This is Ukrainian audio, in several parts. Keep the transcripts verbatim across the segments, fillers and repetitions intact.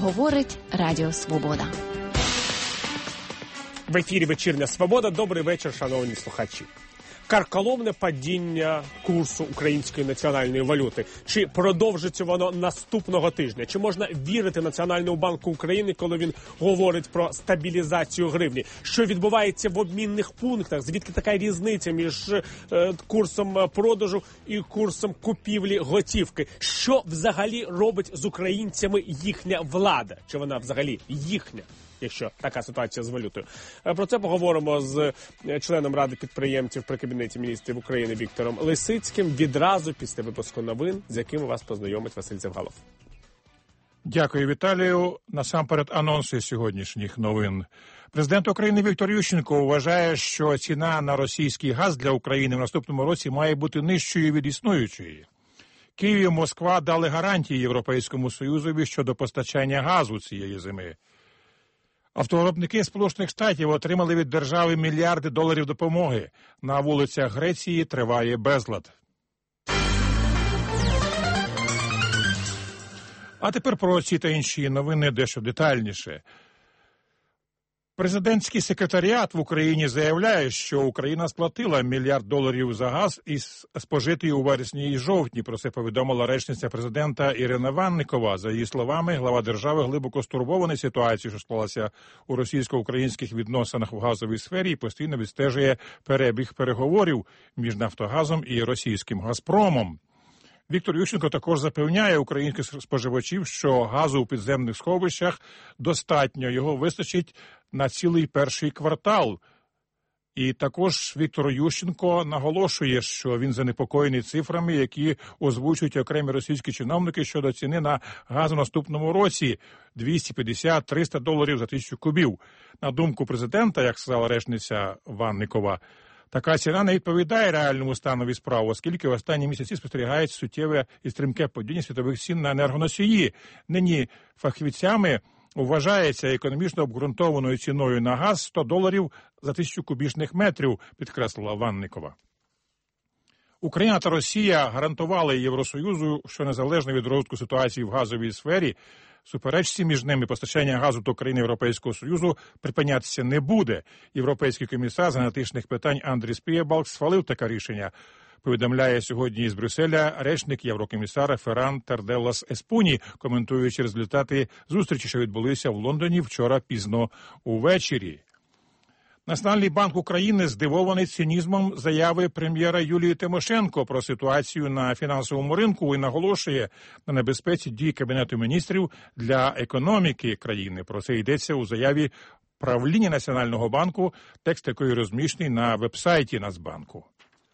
говорить Радіо Свобода. В ефірі «Вечірня Свобода». Добрий вечір, шановні слухачі. Карколомне падіння курсу української національної валюти. Чи продовжиться воно наступного тижня? Чи можна вірити Національному банку України, коли він говорить про стабілізацію гривні? Що відбувається в обмінних пунктах? Звідки така різниця між е, курсом продажу і курсом купівлі готівки? Що взагалі робить з українцями їхня влада? Чи вона взагалі їхня? Якщо така ситуація з валютою. Про це поговоримо з членом Ради підприємців при Кабінеті міністрів України Віктором Лисицьким відразу після випуску новин, з якими вас познайомить Василь Завгалов. Дякую, Віталію. Насамперед анонси сьогоднішніх новин. Президент України Віктор Ющенко вважає, що ціна на російський газ для України в наступному році має бути нижчою від існуючої. Київ і Москва дали гарантії Європейському Союзові щодо постачання газу цієї зими. Автовиробники Сполучених Штатів отримали від держави мільярди доларів допомоги. На вулицях Греції триває безлад. А тепер про ці та інші новини дещо детальніше. Президентський секретаріат в Україні заявляє, що Україна сплатила мільярд доларів за газ із спожитий у вересні і жовтні. Про це повідомила речниця президента Ірина Ванникова. За її словами, глава держави глибоко стурбований ситуацією, що склалася у російсько-українських відносинах в газовій сфері, і постійно відстежує перебіг переговорів між Нафтогазом і російським Газпромом. Віктор Ющенко також запевняє українських споживачів, що газу у підземних сховищах достатньо, його вистачить на цілий перший квартал. І також Віктор Ющенко наголошує, що він занепокоєний цифрами, які озвучують окремі російські чиновники щодо ціни на газ у наступному році – двісті п'ятдесят - триста доларів за тисячу кубів. На думку президента, як сказала речниця Ванникова, така ціна не відповідає реальному станові справ, оскільки в останні місяці спостерігається суттєве і стрімке падіння світових цін на енергоносії. Нині фахівцями вважається економічно обґрунтованою ціною на газ сто доларів за тисячу кубічних метрів, підкреслила Ванникова. Україна та Росія гарантували Євросоюзу, що незалежно від розвитку ситуації в газовій сфері, суперечці між ними постачання газу до країн Європейського Союзу припинятися не буде. Європейський комісар з енергетичних питань Андріс Пієбалкс схвалив таке рішення. Повідомляє сьогодні із Брюсселя речник єврокомісара Ферран Терделлас Еспуні, коментуючи результати зустрічі, що відбулися в Лондоні вчора пізно увечері. Національний банк України здивований цинізмом заяви прем'єра Юлії Тимошенко про ситуацію на фінансовому ринку і наголошує на небезпеці дій Кабінету міністрів для економіки країни. Про це йдеться у заяві правління Національного банку, текст якої розміщений на веб-сайті Нацбанку.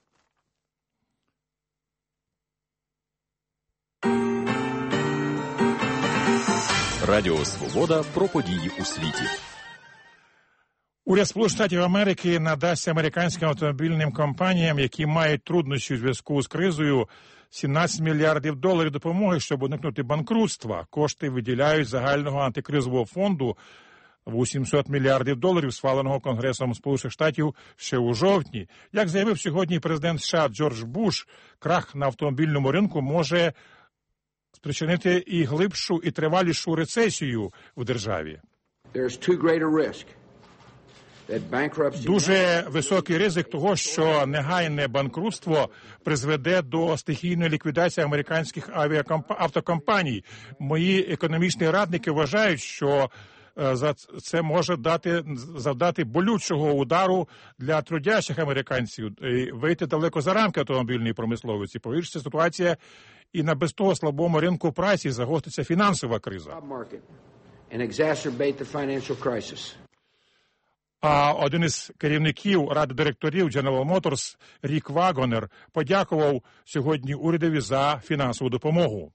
Радіо Свобода про події у світі. Уряд Сполучених Штатів Америки надасть американським автомобільним компаніям, які мають труднощі у зв'язку з кризою, сімнадцять мільярдів доларів допомоги, щоб уникнути банкрутства. Кошти виділяють загального антикризового фонду в сімсот мільярдів доларів, схваленого Конгресом Сполучених Штатів ще у жовтні. Як заявив сьогодні президент США Джордж Буш, крах на автомобільному ринку може спричинити і глибшу, і тривалішу рецесію в державі. Дуже високий ризик того, що негайне банкрутство призведе до стихійної ліквідації американських автокомпаній. Мої економічні радники вважають, що за це може дати, завдати болючого удару для трудящих американців і вийти далеко за рамки автомобільної промисловості. Погіршиться ситуація і на без того слабому ринку праці загостриться фінансова криза. А один із керівників ради директорів General Motors Рік Вагонер подякував сьогодні урядові за фінансову допомогу.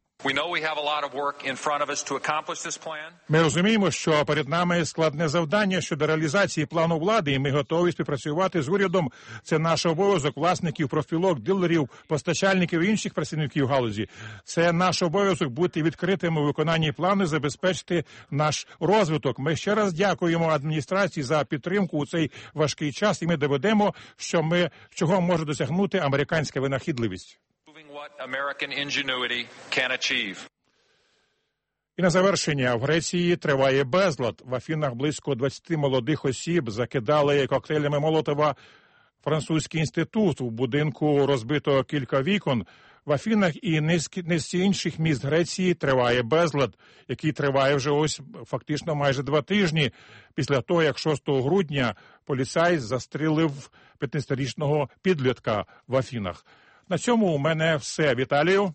Ми розуміємо, що перед нами складне завдання щодо реалізації плану влади, і ми готові співпрацювати з урядом. Це наш обов'язок власників, профспілок, дилерів, постачальників і інших працівників галузі. Це наш обов'язок бути відкритими у виконанні плану, забезпечити наш розвиток. Ми ще раз дякуємо адміністрації за підтримку у цей важкий час, і ми доведемо, що ми, чого може досягнути американська винахідливість. І на завершення, в Греції триває безлад. В Афінах близько двадцяти молодих осіб закидали коктейлями Молотова французький інститут. У будинку розбито кілька вікон. В Афінах і низці інших міст Греції триває безлад, який триває вже ось фактично майже два тижні після того, як шостого грудня поліцай застрелив п'ятнадцятирічного підлітка в Афінах. На цьому у мене все. Віталію.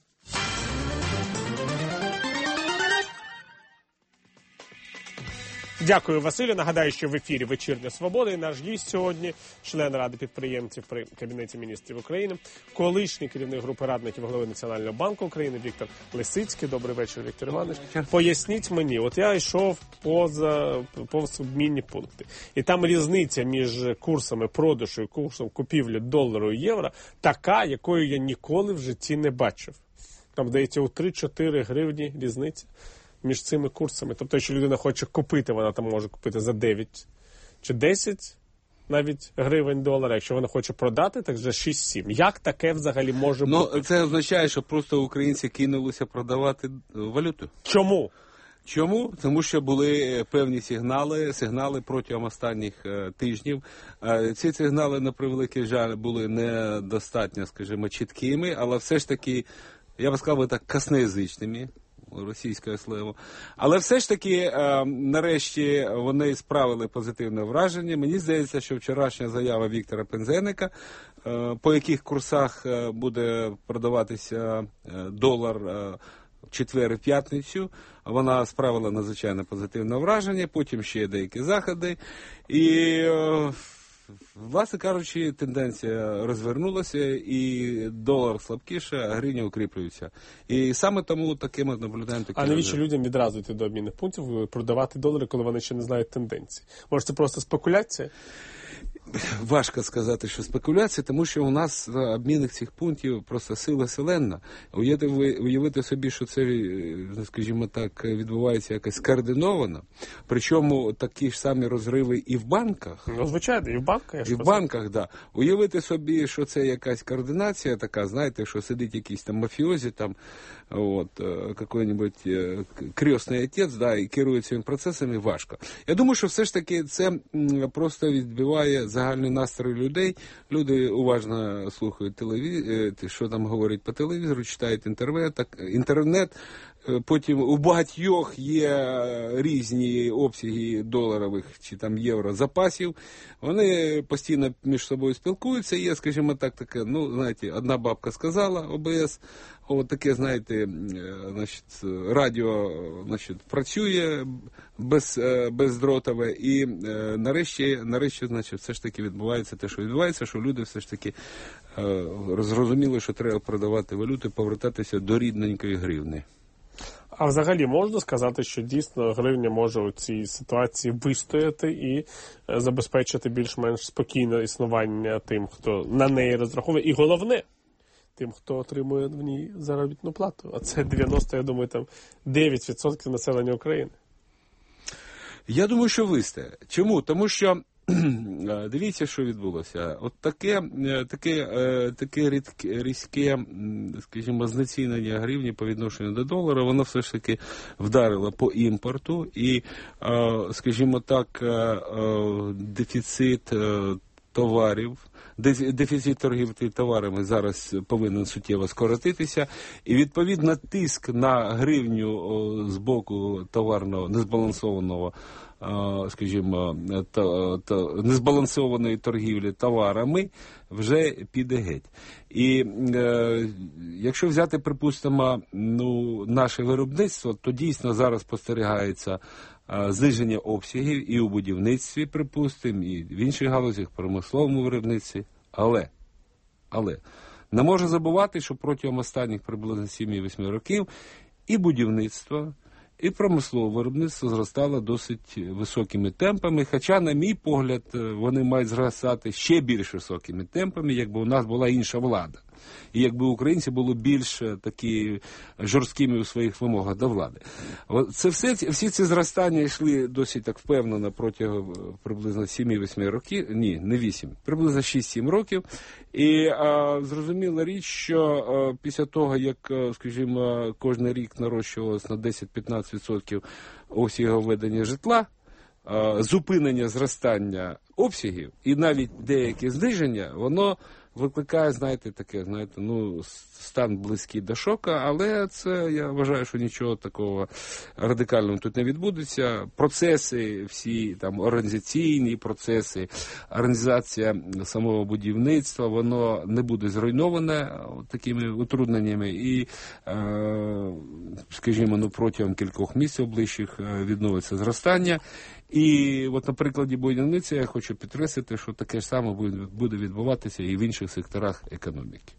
Дякую, Василю. Нагадаю, що в ефірі «Вечірня Свобода» і наш гість сьогодні, член Ради підприємців при Кабінеті міністрів України, колишній керівник групи радників голови Національного банку України Віктор Лисицький. Добрий вечір, Віктор Іванович. Поясніть мені, от я йшов поза, повз обмінні пункти, і там різниця між курсами продажу і курсом купівлі долару і євро така, якою я ніколи в житті не бачив. Там, здається, у три-чотири гривні різниця між цими курсами. Тобто, якщо людина хоче купити, вона там може купити за дев'ять чи десять навіть гривень долара. Якщо вона хоче продати, так за шість-сім. Як таке взагалі може ну, бути? Це означає, що просто українці кинулися продавати валюту. Чому? Чому? Тому що були певні сигнали, сигнали протягом останніх е, тижнів. Е, ці сигнали, на превеликий жаль, були недостатньо, скажімо, чіткими, але все ж таки, я б сказав, так, косноязичними. Російське слово. Але все ж таки, е, нарешті, вони справили позитивне враження. Мені здається, що вчорашня заява Віктора Пинзеника, е, по яких курсах е, буде продаватися е, долар е, в четвер і п'ятницю, вона справила надзвичайно позитивне враження, потім ще деякі заходи. І е, власне кажучи, тенденція розвернулася, і долар слабкіше, а гривня укріплюється. І саме тому таке ми наблюдаємо. А навіщо людям відразу йти до обмінних пунктів, продавати долари, коли вони ще не знають тенденції? Може, це просто спекуляція? Важко сказати, що спекуляція, тому що у нас обмінних цих пунктів просто сила селенна. Уявити, уявити собі, що це, скажімо так, відбувається якось скоординовано. Причому такі ж самі розриви і в банках. Ну, звичайно, і в банках. І в банках, так. Да. Уявити собі, що це якась координація така, знаєте, що сидить якийсь там мафіозі, там, от, який-небудь крестний отець, да, і керує цими процесами, важко. Я думаю, що все ж таки це просто відбиває загальний настрій людей. Люди уважно слухають телевізор, що там говорять по телевізору, читають інтернет, інтернет. Потім у багатьох є різні обсяги доларових чи там євро запасів. Вони постійно між собою спілкуються. Є, скажімо так, таке, ну, знаєте, одна бабка сказала, ОБС, от таке, знаєте, значить, радіо, значить, працює без, бездротове, і нарешті, нарешті, значить, все ж таки відбувається те, що відбувається, що люди все ж таки зрозуміли, що треба продавати валюту, повертатися до рідненької гривни. А взагалі можна сказати, що дійсно гривня може у цій ситуації вистояти і забезпечити більш-менш спокійне існування тим, хто на неї розраховує, і головне, тим, хто отримує в ній заробітну плату. А це дев'яносто, я думаю, там дев'ять відсотків населення України. Я думаю, що вистоїть. Чому? Тому що дивіться, що відбулося. От таке, таке, таке різке, скажімо, знецінення гривні по відношенню до долара, воно все ж таки вдарило по імпорту і, скажімо так, дефіцит товарів, дефіцит торгівлі товарами зараз повинен суттєво скоротитися, і відповідно тиск на гривню з боку товарного незбалансованого, скажімо, та, та, незбалансованої торгівлі товарами вже піде геть. І е, якщо взяти, припустимо, ну, наше виробництво, то дійсно зараз спостерігається е, зниження обсягів і у будівництві, припустимо, і в інших галузях, в промисловому виробництві. Але, але не можна забувати, що протягом останніх приблизно сім-вісім років і будівництво, і промислове виробництво зростало досить високими темпами, хоча, на мій погляд, вони мають зростати ще більш високими темпами, якби у нас була інша влада. і якби українці були більш такі жорсткими у своїх вимогах до влади. Це все, всі ці зростання йшли досить так впевнено протягом приблизно сім-вісім років, ні, не вісім, приблизно шість-сім років. І а, зрозуміла річ, що а, після того, як, скажімо, кожен рік нарощувалось на десять-п'ятнадцять відсотків обсягів ведення житла, а, зупинення зростання обсягів і навіть деякі зниження, воно викликає, знаєте, таке, знаєте, ну, стан близький до шока, але це, я вважаю, що нічого такого радикального тут не відбудеться. Процеси, всі там організаційні процеси, організація самого будівництва, воно не буде зруйноване такими утрудненнями і, скажімо, ну, протягом кількох місяців ближчих відновиться зростання. І от на прикладі будівництва я хочу підкреслити, що таке ж саме буде відбуватися і в інших секторах економіки.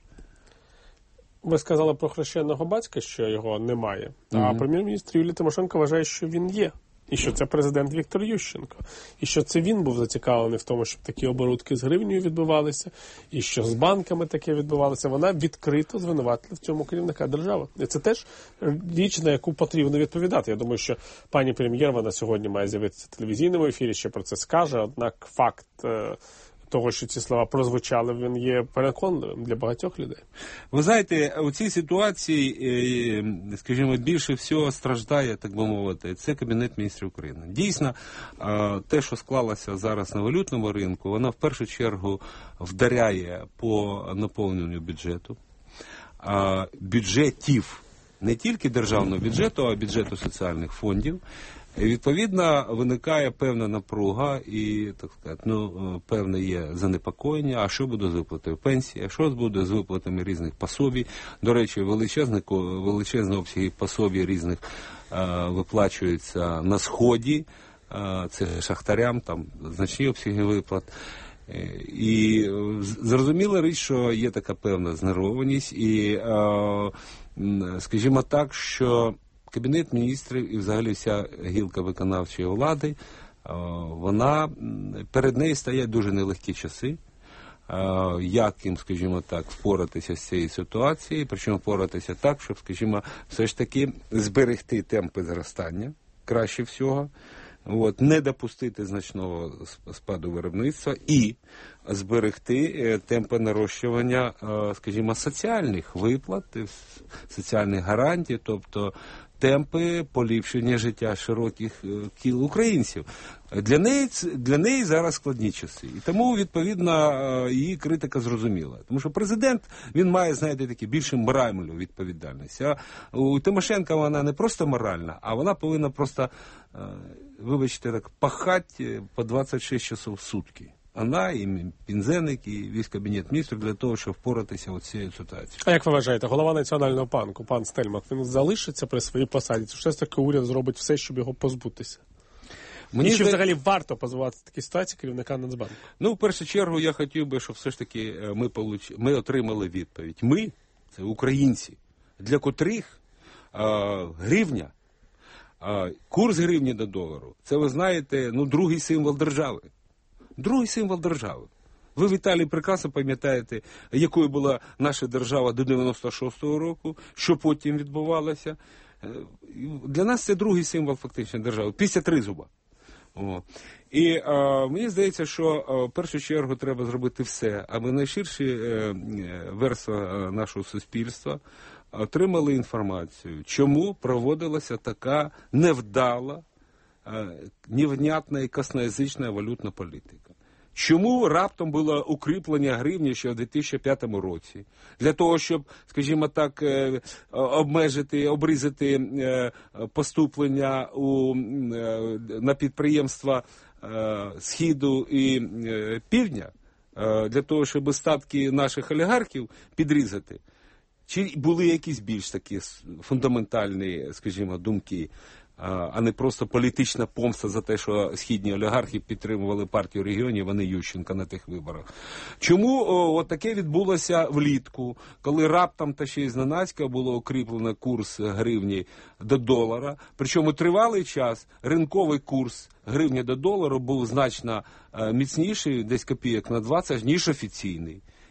Ви сказали про хрещеного батька, що його немає, а Mm-hmm. прем'єр-міністр Юлія Тимошенко вважає, що він є. І що це президент Віктор Ющенко. І що це він був зацікавлений в тому, щоб такі оборудки з гривнею відбувалися, і що з банками таке відбувалося. Вона відкрито звинуватила в цьому керівника держави. І це теж річ, на яку потрібно відповідати. Я думаю, що пані прем'єр, вона сьогодні має з'явитися в телевізійному ефірі, ще про це скаже, однак факт того, що ці слова прозвучали, він є переконливим для багатьох людей. Ви знаєте, у цій ситуації, скажімо, більше всього страждає, так би мовити, це Кабінет міністрів України. Дійсно, те, що склалося зараз на валютному ринку, воно в першу чергу вдаряє по наповненню бюджету, бюджетів, не тільки державного бюджету, а бюджету соціальних фондів. І, відповідно, виникає певна напруга і, так сказати, ну, певне є занепокоєння, а що буде з виплатою пенсії, а що буде з виплатами різних пособій. До речі, величезні, величезні обсяги пособій різних е, виплачуються на Сході, е, це шахтарям, там значні обсяги виплат. І зрозуміла річ, що є така певна знервованість і, е, скажімо так, що Кабінет міністрів і взагалі вся гілка виконавчої влади, вона, перед нею стоять дуже нелегкі часи, як їм, скажімо так, впоратися з цією ситуацією, причому впоратися так, щоб, скажімо, все ж таки зберегти темпи зростання, краще всього, от, не допустити значного спаду виробництва і зберегти темпи нарощування, скажімо, соціальних виплат, соціальних гарантій, тобто темпи поліпшення життя широких кіл українців. Для неї, для неї зараз складні часи. І тому, відповідно, її критика зрозуміла. Тому що президент, він має, знаєте, такі більше моральну відповідальність. А у Тимошенка вона не просто моральна, а вона повинна просто, вибачте, так, пахати по двадцять шість часов в сутки. Вона, і Пінзеник, і весь Кабінет міністрів для того, щоб впоратися з цією ситуацією. А як ви вважаєте, голова Національного банку, пан Стельмах, він залишиться при своїй посаді? Чи все ж таки уряд зробить все, щоб його позбутися? Мені і чи зда... взагалі варто позбуватися такій ситуації керівника Нацбанку? Ну, в першу чергу, я хотів би, щоб все ж таки ми, получ... ми отримали відповідь. Ми, це українці, для котрих а, гривня, а, курс гривні до долару, це, ви знаєте, ну, другий символ держави. Другий символ держави. Ви, Віталій, прекрасно пам'ятаєте, якою була наша держава до дев'яносто шостого року, що потім відбувалося. Для нас це другий символ фактично держави, після тризуба. О. І а, мені здається, що а, в першу чергу треба зробити все, аби найширші е, верства нашого суспільства отримали інформацію, чому проводилася така невдала, невнятна і косноязична валютна політика. Чому раптом було укріплення гривні ще в дві тисячі п'ятому році? Для того, щоб, скажімо так, обмежити, обрізати поступлення у, на підприємства Східу і Півдня, для того, щоб статки наших олігархів підрізати? Чи були якісь більш такі фундаментальні, скажімо, думки, а не просто політична помста за те, що східні олігархи підтримували партію регіонів, а не Ющенка на тих виборах. Чому о, от таке відбулося влітку, коли раптом та ще й зненацька було укріплено курс гривні до долара, причому тривалий час ринковий курс гривні до долару був значно е, міцніший, десь копійок на двадцять, ніж офіційний.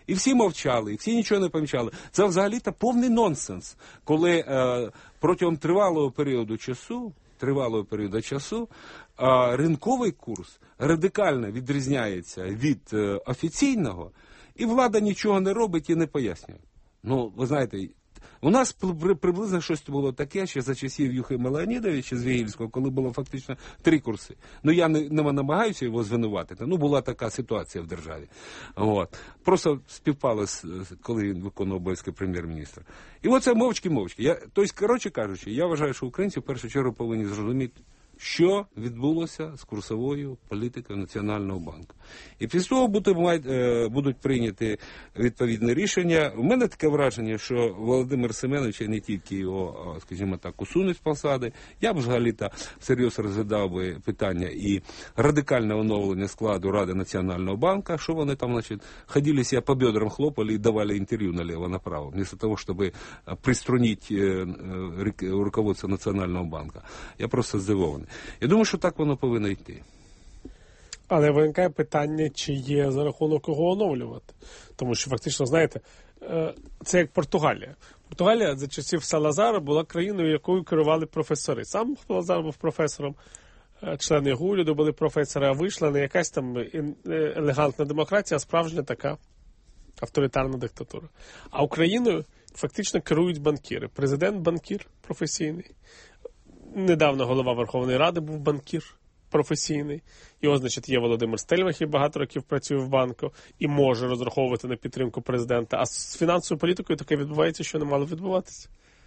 І всі мовчали, і всі нічого не помічали. Це взагалі-то повний нонсенс, коли е, протягом тривалого періоду часу, тривалого періоду часу, е, ринковий курс радикально відрізняється від е, офіційного, і влада нічого не робить і не пояснює. Ну, ви знаєте, у нас приблизно щось було таке, ще за часів Юхима Леонідовича з Вігільського, коли було фактично три курси. Ну, я не, не намагаюся його звинуватити. Ну, була така ситуація в державі. От. Просто співпало, коли він виконував обов'язки прем'єр-міністра. І оце мовчки-мовчки. Я, тобто, коротше кажучи, я вважаю, що українці в першу чергу повинні зрозуміти, що відбулося з курсовою політикою Національного банку. І після того будуть, будуть прийняті відповідне рішення. У мене таке враження, що Володимир Семенович не тільки його, скажімо так, усунуть з посади. Я б взагалі-то всерйоз розглядав би питання і радикальне оновлення складу Ради Національного банку, що вони там, значить, ходили себе по бедрам, хлопали і давали інтерв'ю наліво-направо, вместо того, щоб приструнити руководство Національного банку. Я просто здивований. Я думаю, що так воно повинно йти. Але виникає питання, чи є за рахунок кого оновлювати. Тому що фактично, знаєте, це як Португалія. Португалія за часів Салазара була країною, якою керували професори. Сам Салазар був професором, члени його уряду були професори, а вийшла не якась там елегантна демократія, а справжня така авторитарна диктатура. А Україною фактично керують банкіри. Президент – банкір професійний. Недавно голова Верховної Ради був банкір професійний. Його, значить, є Володимир Стельмах, який багато років працює в банку і може розраховувати на підтримку президента. А з фінансовою політикою таке відбувається, що не мало відбуватися.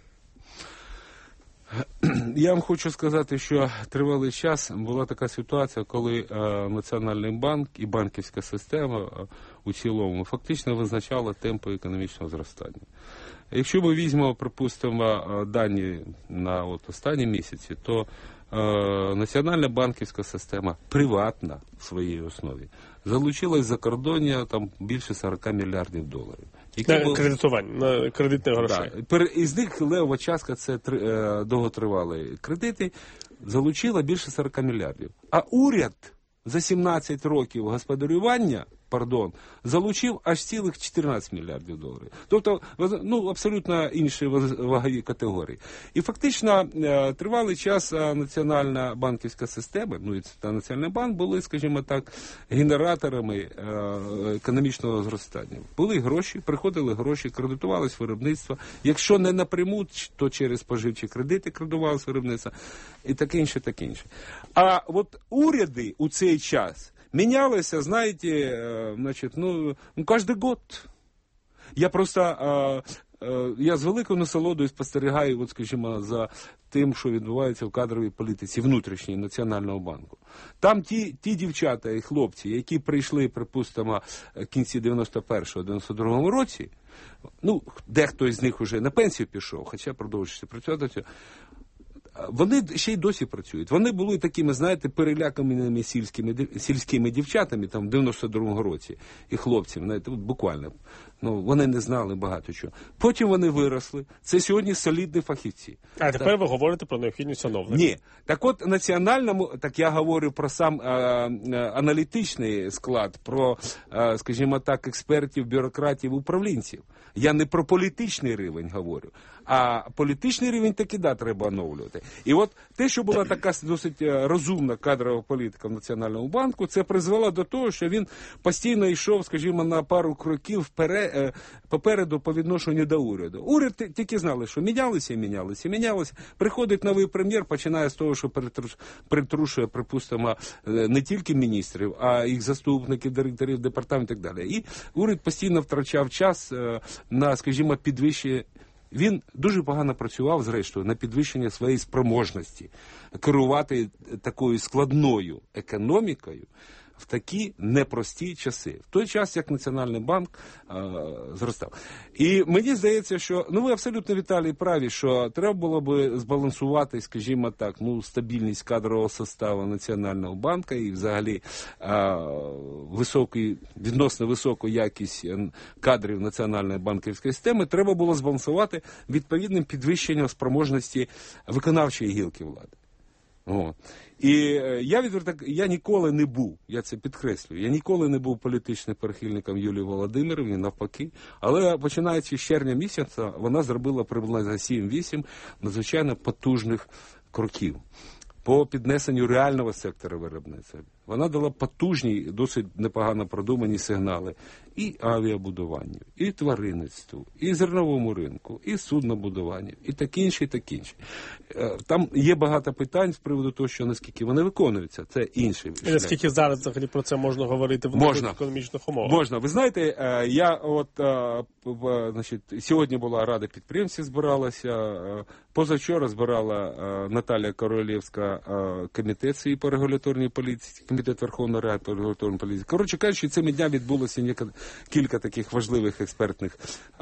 Я вам хочу сказати, що тривалий час була така ситуація, коли е, Національний банк і банківська система е, у цілому фактично визначала темпи економічного зростання. Якщо ми візьмемо, припустимо, дані на от останні місяці, то е, Національна банківська система приватна в своїй основі залучилась за кордоння там більше сорок мільярдів доларів. На були... кредитування, на кредитних грошей. Да. Із них левова частка – це е, довготривалі кредити, залучила більше сорок мільярдів. А уряд за сімнадцять років господарювання, пардон, залучив аж цілих чотирнадцять мільярдів доларів. Тобто, ну, абсолютно інші вагові категорії. І фактично тривалий час національна банківська система, ну і та Національний банк були, скажімо так, генераторами економічного зростання. Були гроші, приходили гроші, кредитувалось виробництво. Якщо не напряму, то через споживчі кредити кредитувалось виробництво і таке інше, таке інше. А от уряди у цей час менялось, знаете, э, значит, ну, ну, каждый год. Я просто, э, э, я з великою насолодою спостерігаю, от, скажімо, за тим, що відбувається в кадровій політиці внутрішньої Національного банку. Там ті, ті дівчата і хлопці, які прийшли, припустимо, в кінці дев'яносто першого - дев'яносто другому році, ну, дехто із них вже на пенсію пішов, хоча продовжується працювати, вони ще й досі працюють. Вони були такими, знаєте, переляканими сільськими, сільськими дівчатами там в дев'яносто другому році і хлопцями, знаєте, буквально. Ну, вони не знали багато чого. Потім вони виросли. Це сьогодні солідні фахівці. А тепер так. Ви говорите про необхідність оновлення. Ні. Так от, національному, так я говорю про сам а, аналітичний склад, про, а, скажімо так, експертів, бюрократів, управлінців. Я не про політичний рівень говорю, а політичний рівень таки, да, треба оновлювати. І от те, що була така досить розумна кадрова політика в Національному банку, це призвело до того, що він постійно йшов, скажімо, на пару кроків вперед, попереду по відношенню до уряду. Уряд тільки знали, що мінялися, мінялися, мінялися. Приходить новий прем'єр, починає з того, що притрушує, припустимо, не тільки міністрів, а їх заступників, директорів департаментів і так далі. І уряд постійно втрачав час на, скажімо, підвищення. Він дуже погано працював, зрештою, на підвищення своєї спроможності керувати такою складною економікою в такі непрості часи. В той час, як Національний банк е, зростав. І мені здається, що, ну ви абсолютно, Віталій, праві, що треба було би збалансувати, скажімо так, ну, стабільність кадрового составу Національного банку і взагалі е, високий, відносно високу якість кадрів Національної банківської системи треба було збалансувати відповідним підвищенням спроможності виконавчої гілки влади. О. І я відверто, я ніколи не був, я це підкреслюю, я ніколи не був політичним прихильником Юлії Володимирівни, навпаки. Але починаючи з червня місяця, вона зробила приблизно сім-вісім надзвичайно потужних кроків по піднесенню реального сектора виробництва. Вона дала потужні, досить непогано продумані сигнали і авіабудуванню, і тваринництву, і зерновому ринку, і суднобудуванню, і таке інше, і таке інше. Там є багато питань з приводу того, що наскільки вони виконуються, це інший шлях. І наскільки зараз взагалі про це можна говорити в можна. економічних умовах? Можна. Ви знаєте, я от, значить, сьогодні була Рада підприємців, збиралася, позавчора збирала Наталія Королевська комітет свій по регуляторній політиці, комітет Верховної Ради по регуляторній політиці. Коротше кажучи, цими днями відбулося кілька таких важливих експертних,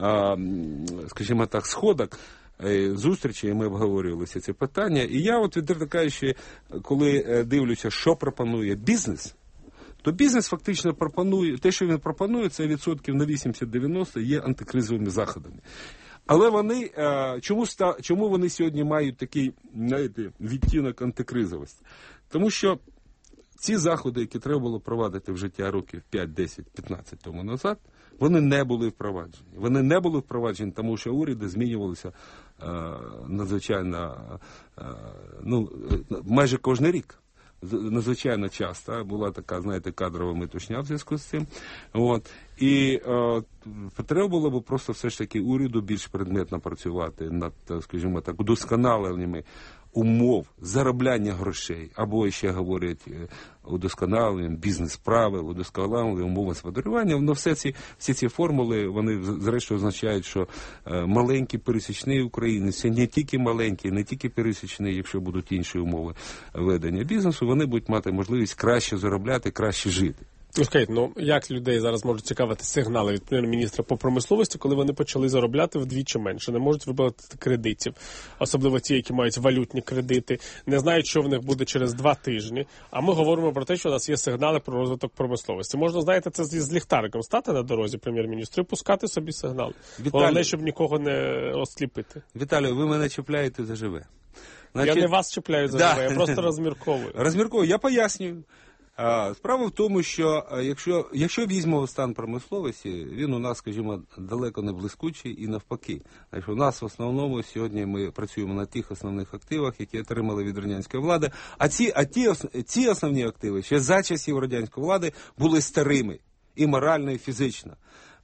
скажімо так, сходок, зустрічі, ми обговорювалися ці питання. І я от відверто кажучи, коли дивлюся, що пропонує бізнес, то бізнес фактично пропонує, те, що він пропонує, це відсотків на вісімдесят-дев'яносто є антикризовими заходами. Але вони, чому, чому вони сьогодні мають такий, знаєте, відтінок антикризовості? Тому що ці заходи, які треба було провадити в життя років п'ять, десять, п'ятнадцять тому назад, вони не були впроваджені. Вони не були впроваджені, тому що уряди змінювалися е, надзвичайно, е, ну, майже кожен рік. Надзвичайно часто була така, знаєте, кадрова метушня в зв'язку з цим. От. І е, треба було б просто все ж таки уряду більш предметно працювати над, скажімо так, удосконаленнями умов заробляння грошей, або ще говорять удосконаленням бізнес-правил, удосконаленням умов господарювання. Но все ці, всі ці формули, вони зрештою означають, що маленький пересічний українець, це не тільки маленький, не тільки пересічний, якщо будуть інші умови ведення бізнесу, вони будуть мати можливість краще заробляти, краще жити. Скажіть, ну як людей зараз можуть цікавити сигнали від прем'єр-міністра по промисловості, коли вони почали заробляти вдвічі менше, не можуть виплатити кредитів, особливо ті, які мають валютні кредити, не знають, що в них буде через два тижні, а ми говоримо про те, що у нас є сигнали про розвиток промисловості. Можна, знаєте, це з ліхтариком стати на дорозі прем'єр-міністру і пускати собі сигнали. Головне, щоб нікого не осліпити. Віталію, ви мене чіпляєте за живе. Значить... Я не вас чіпляю за да. живе, я просто розмірковую. Розмірковую, я пояснюю. Справа в тому, що якщо, якщо візьмемо стан промисловості, він у нас, скажімо, далеко не блискучий і навпаки. Значить, у нас в основному сьогодні ми працюємо на тих основних активах, які отримали від радянської влади, а ці, а ті, ці основні активи ще за часів радянської влади були старими і морально, і фізично.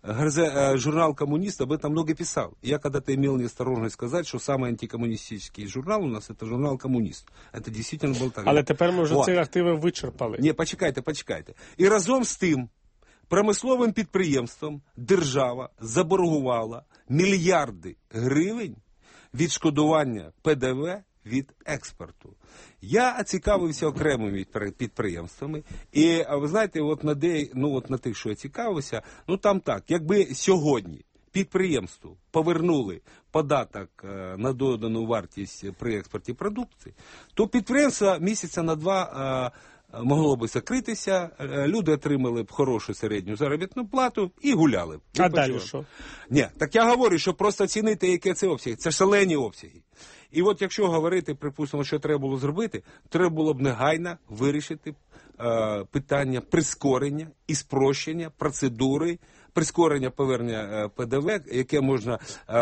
Журнал «Коммунист» об этом много писал. Я когда-то имел неосторожность сказать, что самый антикоммунистический журнал у нас – это журнал «Коммунист». Это действительно был так. Але тепер ми вже ці активи вичерпали. Ні, почекайте, почекайте. І разом з тим промисловим підприємством держава заборгувала мільярди гривень відшкодування Пе Де Ве від експорту. Я цікавився окремими підприємствами, і, ви знаєте, от на, де, ну, от на тих, що я цікавився, ну там так, якби сьогодні підприємству повернули податок на додану вартість при експорті продукції, то підприємство місяця на два а, могло би закритися, люди отримали б хорошу середню заробітну плату і гуляли б. А далі що? Ні, так я говорю, що просто оцінити, яке це обсяги. Це шалені обсяги. І от якщо говорити, припустимо, що треба було зробити, треба було б негайно вирішити е, питання прискорення і спрощення процедури, прискорення повернення Пе Де Ве, яке можна, е,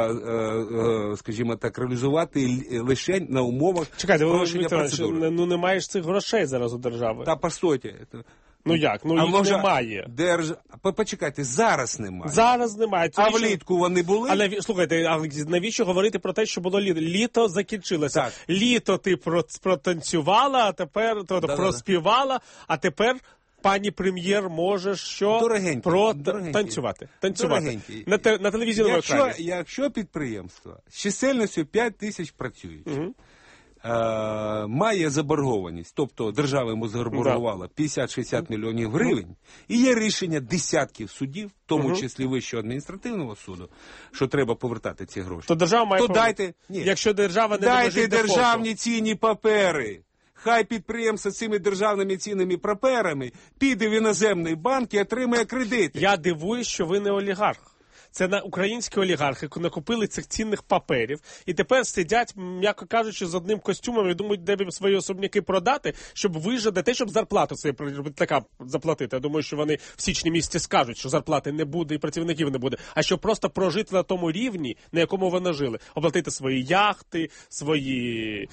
е, скажімо так, реалізувати лише на умовах Чекайте, спрощення процедури. Ну немає ж цих грошей зараз у держави. Та постойте. Ну як? Ну їх може, немає. Держ... Почекайте, зараз немає. Зараз немає. А влітку що... вони були? Але слухайте, а навіщо говорити про те, що було літо? Літо закінчилося. Так. Літо ти протанцювала, а тепер то, да, проспівала, да. А тепер пані прем'єр може що? Дорогенькі, про дорогенькі. танцювати. Танцювати. На, те, на телевізійному екрані. Якщо, якщо підприємство з чисельністю п'ять тисяч працюють, угу. має заборгованість, тобто держава йому заборгувала п'ятдесят-шістдесят мільйонів гривень, і є рішення десятків судів, в тому угу. числі Вищого адміністративного суду, що треба повертати ці гроші. То держава має То пов... дайте, ні. Якщо держава не дайте державні цінні папери. Хай підприємство з цими державними цінними паперами піде в іноземний банк і отримає кредити. Я дивуюсь, що ви не олігарх. Це на українські олігархи, які накупили цих цінних паперів, і тепер сидять, м'яко кажучи, з одним костюмом і думають, де б свої особняки продати, щоб вижити, те, щоб зарплату собі така заплатити. Я думаю, що вони в січні місяці скажуть, що зарплати не буде і працівників не буде, а щоб просто прожити на тому рівні, на якому вони жили. Оплатити свої яхти, свої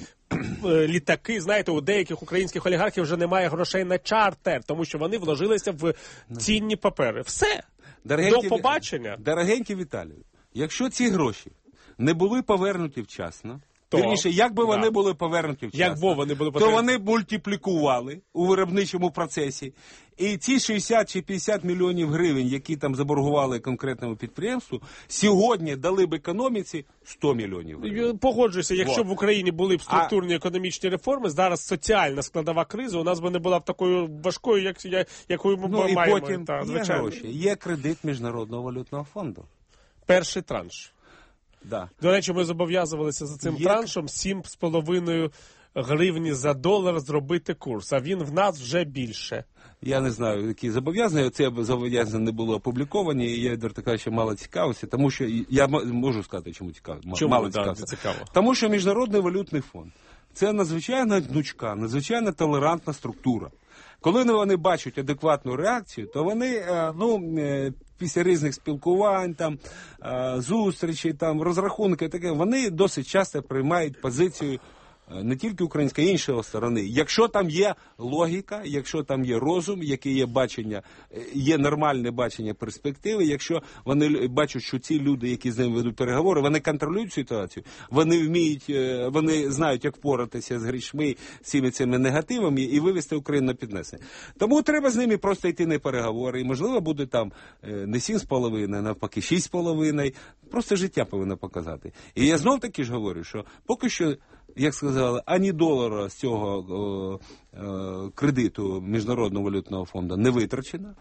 літаки. Знаєте, у деяких українських олігархів вже немає грошей на чартер, тому що вони вложилися в цінні папери. Все. Дорогенький, До побачення. Дорогенький Віталію, якщо ці гроші не були повернуті вчасно, то, вірніше, як би да. вони були повернуті вчасно, як бо вони були то повернуті. вони мультиплікували у виробничому процесі. І ці шістдесят чи п'ятдесят мільйонів гривень, які там заборгували конкретному підприємству, сьогодні дали б економіці сто мільйонів гривень. Погоджуюся, якщо вот. в Україні були б структурні а... економічні реформи, зараз соціальна складова криза у нас би не була б такою важкою, як, якою ми ну, маємо. І потім та, є звичайно. гроші, є кредит Міжнародного валютного фонду. Перший транш. Да. До речі, ми зобов'язувалися за цим є... траншем сім з половиною гривні за долар зробити курс, а він в нас вже більше. Я не знаю, які зобов'язання. Це зобов'язання не було опубліковані, і я, відверто кажучи, мало цікавився, тому що, я можу сказати, чому цікаво. Чому? Мало Да, цікаво. Тому що Міжнародний валютний фонд – це надзвичайно гнучка, надзвичайно толерантна структура. Коли вони бачать адекватну реакцію, то вони, ну, після різних спілкувань, там, зустрічей, там, розрахунки, таке, вони досить часто приймають позицію не тільки української, а й іншої сторони. Якщо там є логіка, якщо там є розум, яке є бачення, є нормальне бачення перспективи, якщо вони бачать, що ці люди, які з ними ведуть переговори, вони контролюють ситуацію, вони вміють, вони знають, як впоратися з грішми, всіми цими негативами і вивести Україну на піднесення. Тому треба з ними просто йти на переговори, і можливо буде там не сім з половиною, навпаки шість з половиною, просто життя повинно показати. І я знов таки ж говорю, що поки що, як сказали, ані долара з цього о, о, кредиту Міжнародного валютного фонду не витрачено.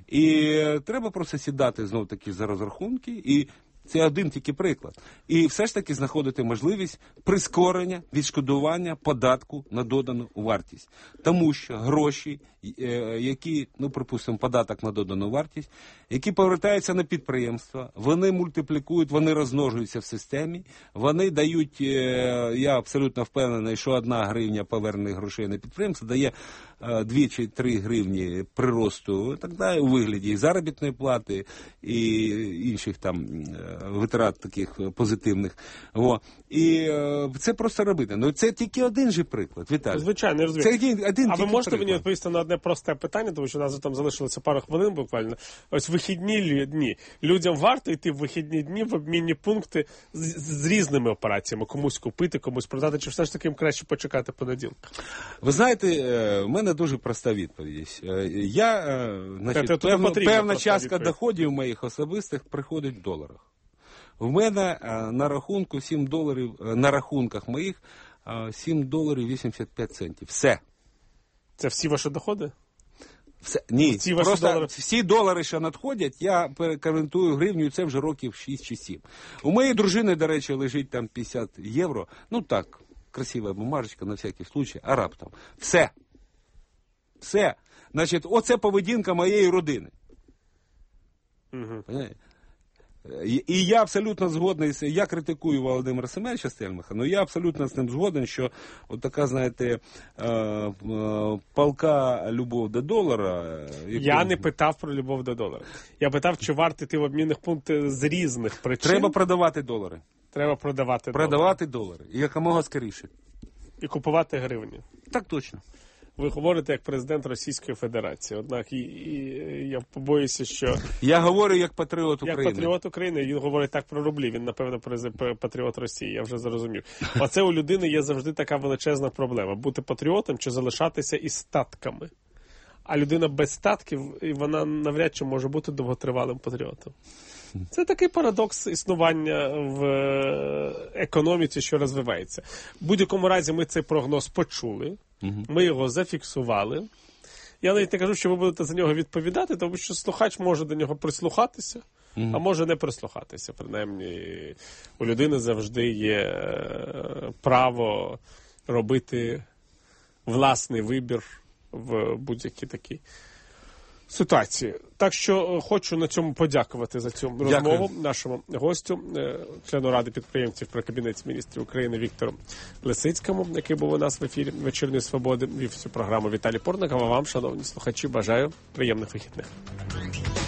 І треба просто сідати знов таки за розрахунки. І це один тільки приклад. І все ж таки знаходити можливість прискорення, відшкодування податку на додану вартість. Тому що гроші, які, ну, припустимо, податок на додану вартість, які повертаються на підприємства, вони мультиплікують, вони розмножуються в системі, вони дають, я абсолютно впевнений, що одна гривня повернених грошей на підприємство дає дві чи три гривні приросту, так далі, у вигляді і заробітної плати, і інших там витрат таких позитивних. О. І це просто робити. Ну, це тільки один же приклад, Віталій. Звичайно, я розумію. Це один, один а ви можете приклад. мені відповісти на одне просте питання, тому що у нас там залишилося пару хвилин буквально. Ось вихідні дні. Людям варто йти в вихідні дні в обмінні пункти з, з різними операціями. Комусь купити, комусь продати, чи все ж таки їм краще почекати понеділка? Ви знаєте, в мене дуже проста відповідь. Я, значить, Це, певна, певна частка відповідь. доходів моїх особистих приходить в доларах. В мене на рахунку сім доларів, на рахунках моїх сім доларів вісімдесят п'ять центів. Все. Це всі ваші доходи? Все. Ні, Ці просто долари... всі долари, що надходять, я переконвертую гривню, це вже років шість чи сім. У моєї дружини, до речі, лежить там п'ятдесят євро. Ну так, красива бумажечка на всякий случай, а раптом. Все. Все. Значить, оце поведінка моєї родини. Угу. І я абсолютно згодний, я критикую Володимира Семеновича Стельмаха, але я абсолютно з ним згоден, що от така, знаєте, палка любов до долара... Яку... Я не питав про любов до долара. Я питав, чи варто йти в обмінних пунктах з різних причин. Треба продавати долари. Треба продавати долари. Продавати долари. І якомога скоріше. І купувати гривні. Так точно. Ви говорите як президент Російської Федерації. Однак і, і я побоюся, що... Я говорю як патріот України. Як патріот України. Він говорить так про рублі. Він, напевно, патріот Росії. Я вже зрозумів. Оце у людини є завжди така величезна проблема. Бути патріотом чи залишатися із статками. А людина без статків, вона навряд чи може бути довготривалим патріотом. Це такий парадокс існування в економіці, що розвивається. В будь-якому разі ми цей прогноз почули. Ми його зафіксували. Я навіть не кажу, що ви будете за нього відповідати, тому що слухач може до нього прислухатися, mm-hmm. а може не прислухатися. Принаймні, у людини завжди є право робити власний вибір в будь-якій такій ситуації. Так що хочу на цьому подякувати за цю Дякую. розмову нашому гостю, члену Ради підприємців при Кабінеті міністрів України Віктору Лисицькому, який був у нас в ефірі «Вечірньої свободи». Вів цю програму Віталій Порников. А вам, шановні слухачі, бажаю приємних вихідних.